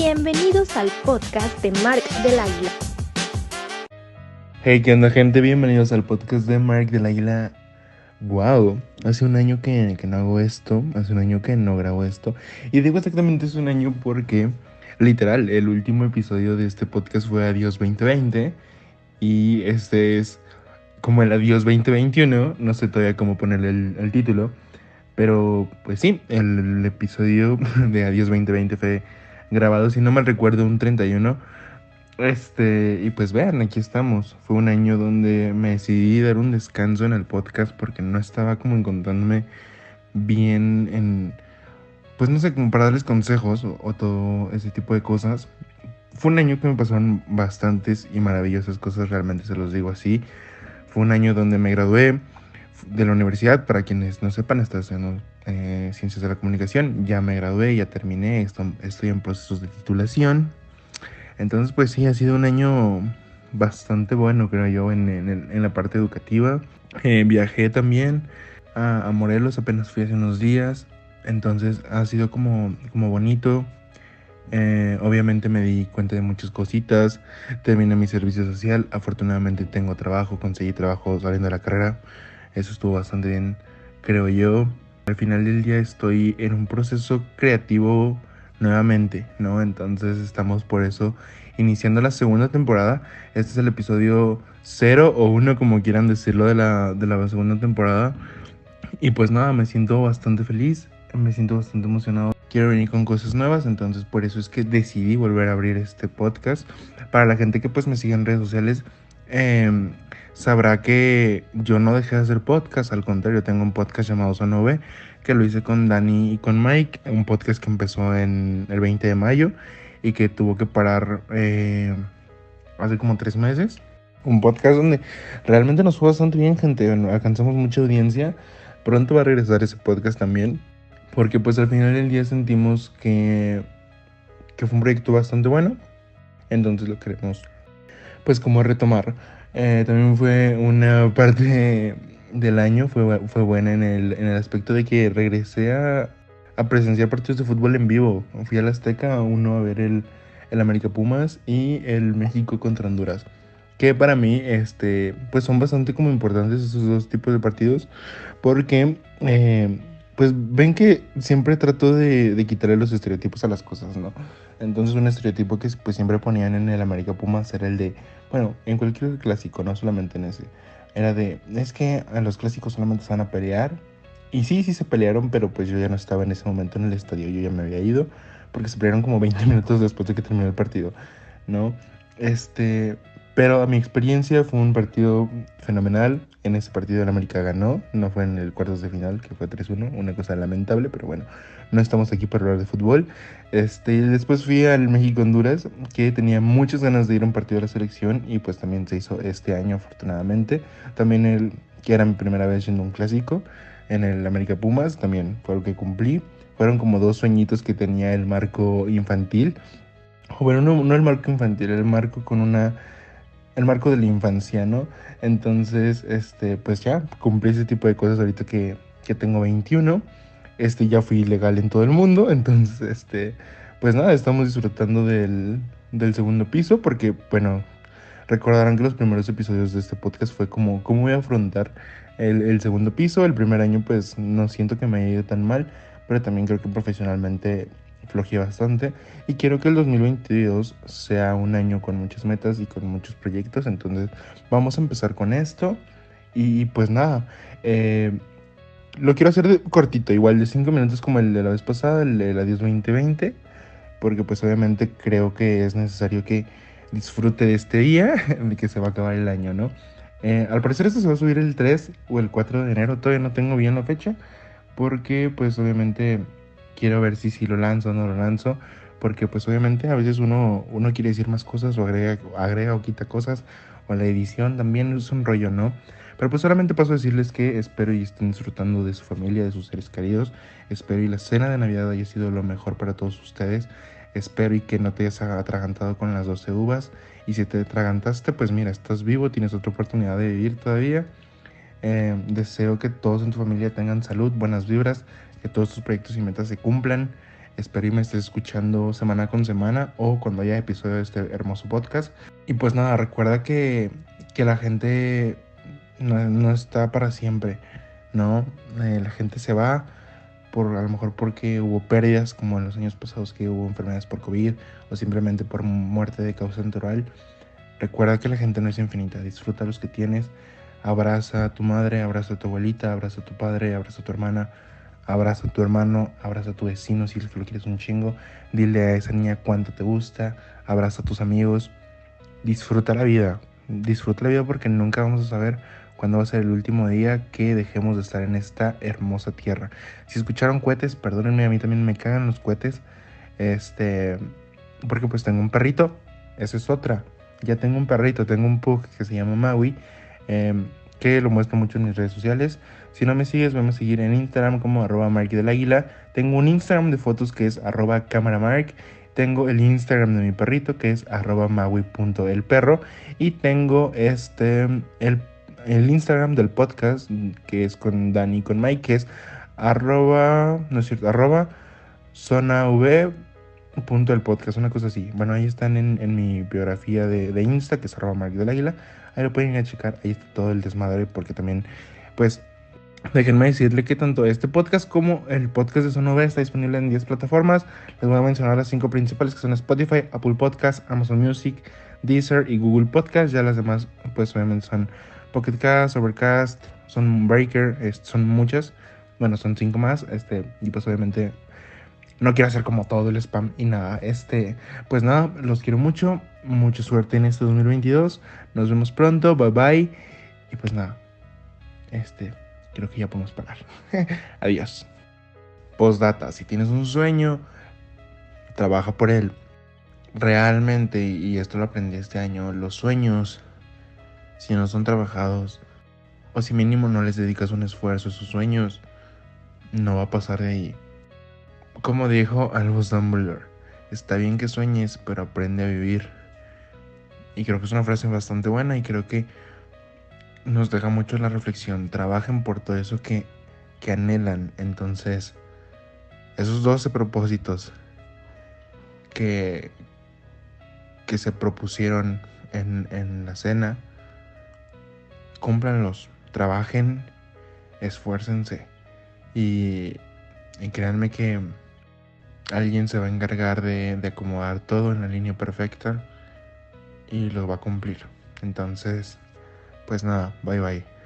Bienvenidos al podcast de Mark del Águila. Hey, ¿qué onda, gente? Bienvenidos al podcast de Mark del Águila. Wow, hace un año que no hago esto, hace un año que no grabo esto. Y digo exactamente hace un año porque, literal, el último episodio de este podcast fue Adiós 2020. Y este es como el Adiós 2021, no sé todavía cómo ponerle el título. Pero pues sí, el episodio de Adiós 2020 fue grabado, si no mal recuerdo, un 31. Y pues vean, aquí estamos. Fue un año donde me decidí dar un descanso en el podcast porque no estaba como encontrándome bien pues no sé, como para darles consejos o todo ese tipo de cosas. Fue un año que me pasaron bastantes y maravillosas cosas, realmente se los digo así. Fue un año donde me gradué de la universidad, para quienes no sepan, estoy estudiando Ciencias de la Comunicación. Ya me gradué, ya terminé, estoy en procesos de titulación. Entonces, pues sí, ha sido un año bastante bueno, creo yo, en la parte educativa. Viajé también a Morelos, apenas fui hace unos días. Entonces, ha sido como bonito. Obviamente me di cuenta de muchas cositas. Terminé mi servicio social. Afortunadamente tengo trabajo, conseguí trabajo saliendo de la carrera. Eso estuvo bastante bien, creo yo. Al final del día estoy en un proceso creativo nuevamente, ¿no? Entonces estamos por eso iniciando la segunda temporada. Este es el episodio 0 o 1, como quieran decirlo, de la segunda temporada. Y pues nada, me siento bastante feliz, me siento bastante emocionado. Quiero venir con cosas nuevas, entonces por eso es que decidí volver a abrir este podcast. Para la gente que pues me sigue en redes sociales, sabrá que yo no dejé de hacer podcast. Al contrario, tengo un podcast llamado Zona V, que lo hice con Dani y con Mike. Un podcast que empezó en el 20 de mayo y que tuvo que parar hace como 3 meses. Un podcast donde realmente nos fue bastante bien, gente. Bueno, alcanzamos mucha audiencia. Pronto va a regresar ese podcast también, porque pues al final del día sentimos que fue un proyecto bastante bueno. Entonces lo queremos pues como retomar. También fue una parte del año, fue buena en el aspecto de que regresé a presenciar partidos de fútbol en vivo. Fui al Azteca uno a ver el América Pumas y el México contra Honduras, que para mí pues son bastante como importantes esos dos tipos de partidos, porque pues ven que siempre trato de quitarle los estereotipos a las cosas, ¿no? Entonces un estereotipo que pues siempre ponían en el América Pumas era el de, bueno, en cualquier clásico, no solamente en ese, era de, es que a los clásicos solamente se van a pelear. Y sí se pelearon, pero pues yo ya no estaba en ese momento en el estadio, yo ya me había ido, porque se pelearon como 20 minutos después de que terminó el partido, ¿no? Pero a mi experiencia fue un partido fenomenal. En ese partido el América ganó, no fue en el cuartos de final, que fue 3-1, una cosa lamentable, pero bueno, no estamos aquí para hablar de fútbol. Y después fui al México-Honduras, que tenía muchas ganas de ir a un partido de la selección, y pues también se hizo este año, afortunadamente. También que era mi primera vez yendo a un clásico, en el América Pumas, también fue lo que cumplí. Fueron como 2 sueñitos que tenía el Marco infantil. Bueno, no el Marco infantil, el Marco el marco de la infancia, ¿no? Entonces, pues ya cumplí ese tipo de cosas ahorita que tengo 21. Ya fui legal en todo el mundo. Entonces, pues nada, estamos disfrutando del segundo piso, porque, bueno, recordarán que los primeros episodios de este podcast fue como cómo voy a afrontar el segundo piso. El primer año pues no siento que me haya ido tan mal, pero también creo que profesionalmente flojeé bastante, y quiero que el 2022 sea un año con muchas metas y con muchos proyectos. Entonces vamos a empezar con esto y pues nada, lo quiero hacer cortito, igual de 5 minutos como el de la vez pasada, el de la 10 2020, porque pues obviamente creo que es necesario que disfrute de este día, de que se va a acabar el año, ¿no? Al parecer esto se va a subir el 3 o el 4 de enero, todavía no tengo bien la fecha, porque pues obviamente quiero ver si lo lanzo o no lo lanzo, porque pues obviamente a veces uno quiere decir más cosas, o agrega o quita cosas, o la edición también es un rollo, ¿no? Pero pues solamente paso a decirles que espero y estén disfrutando de su familia, de sus seres queridos. Espero y la cena de Navidad haya sido lo mejor para todos ustedes. Espero y que no te hayas atragantado con las 12 uvas. Y si te atragantaste, pues mira, estás vivo, tienes otra oportunidad de vivir todavía. Deseo que todos en tu familia tengan salud, buenas vibras, que todos tus proyectos y metas se cumplan. Espero y me estés escuchando semana con semana o cuando haya episodio de este hermoso podcast. Y pues nada, recuerda que la gente no está para siempre, ¿no? La gente se va a lo mejor porque hubo pérdidas, como en los años pasados que hubo enfermedades por COVID o simplemente por muerte de causa natural. Recuerda que la gente no es infinita, disfruta los que tienes, abraza a tu madre, abraza a tu abuelita, abraza a tu padre, abraza a tu hermana, abraza a tu hermano, abraza a tu vecino si es que lo quieres un chingo, dile a esa niña cuánto te gusta, abraza a tus amigos, disfruta la vida porque nunca vamos a saber cuándo va a ser el último día que dejemos de estar en esta hermosa tierra. Si escucharon cohetes, perdónenme, a mí también me cagan los cohetes, porque pues tengo un perrito, esa es otra. Ya tengo un perrito, tengo un pug que se llama Maui, que lo muestro mucho en mis redes sociales. Si no me sigues, vamos a seguir en Instagram como @markdeláguila. Tengo un Instagram de fotos que es @cameramark. Tengo el Instagram de mi perrito que es @maui.elperro. Y tengo el Instagram del podcast que es con Dani y con Mike, que es @el podcast, una cosa así. Bueno, ahí están en mi biografía de Insta, que es @Mark del Águila. Ahí lo pueden ir a checar, ahí está todo el desmadre, porque también, pues, déjenme decirle que tanto este podcast como el podcast de Sonova está disponible en 10 plataformas. Les voy a mencionar las 5 principales, que son Spotify, Apple Podcast, Amazon Music, Deezer y Google Podcast. Ya las demás, pues, obviamente son Pocket Cast, Overcast, son Breaker, son muchas. Bueno, son 5 más, y pues obviamente no quiero hacer como todo el spam y nada. Pues nada, los quiero mucho. Mucha suerte en este 2022. Nos vemos pronto. Bye bye. Y pues nada, creo que ya podemos parar. Adiós. Postdata, si tienes un sueño, trabaja por él. Realmente, y esto lo aprendí este año, los sueños, si no son trabajados, o si mínimo no les dedicas un esfuerzo a sus sueños, no va a pasar de ahí. Como dijo Albus Dumbledore, está bien que sueñes, pero aprende a vivir. Y creo que es una frase bastante buena y creo que nos deja mucho la reflexión. Trabajen por todo eso que anhelan. Entonces, esos 12 propósitos que se propusieron en la cena, cúmplanlos. Trabajen, esfuércense. Y créanme que alguien se va a encargar de acomodar todo en la línea perfecta y lo va a cumplir. Entonces, pues nada, bye bye.